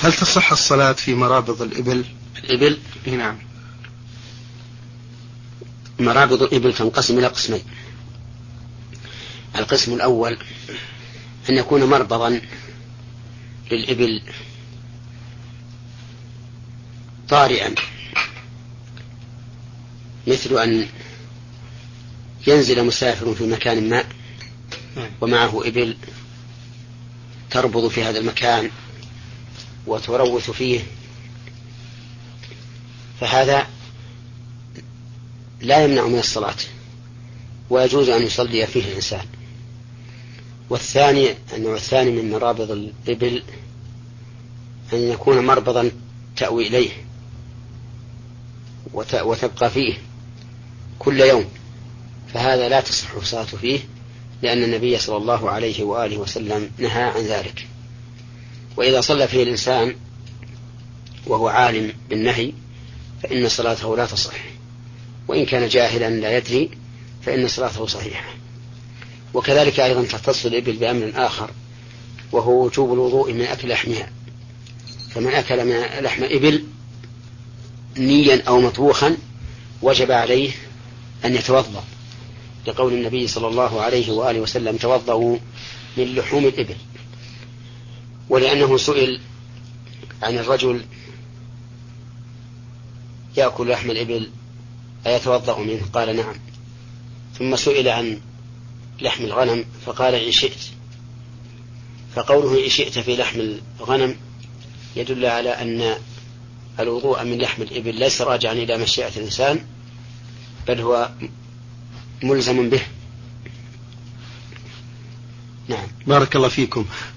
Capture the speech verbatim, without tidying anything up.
هل تصح الصلاة في مرابض الإبل؟ الإبل؟ نعم. مرابض الإبل تنقسم إلى قسمين. القسم الأول أن يكون مربضا للإبل طارئا، مثل أن ينزل مسافر في مكان ما ومعه إبل تربض في هذا المكان وتروث فيه، فهذا لا يمنع من الصلاة ويجوز أن يصلي فيه الإنسان. والثاني النوع الثاني من مرابض الإبل أن يكون مربضا تأوي إليه وتبقى فيه كل يوم، فهذا لا تصح الصلاة فيه، لأن النبي صلى الله عليه وآله وسلم نهى عن ذلك. وإذا صلى فيه الإنسان وهو عالم بالنهي فإن صلاته لا تصح، وإن كان جاهلا لا يدري فإن صلاته صحيحة. وكذلك أيضا تختص الإبل بأمر آخر، وهو وجوب الوضوء من أكل لحمها. فمن أكل من لحم إبل نيا أو مطبوخا وجب عليه أن يتوضأ، لقول النبي صلى الله عليه وآله وسلم: توضأوا من لحوم الإبل. ولأنه سئل عن الرجل يأكل لحم الإبل أيتوضأ منه؟ قال: نعم. ثم سئل عن لحم الغنم فقال: إن شئت. فقوله إن شئت في لحم الغنم يدل على أن الوضوء من لحم الإبل ليس راجعا إلى مشيئة الإنسان، بل هو ملزم به. نعم. بارك الله فيكم.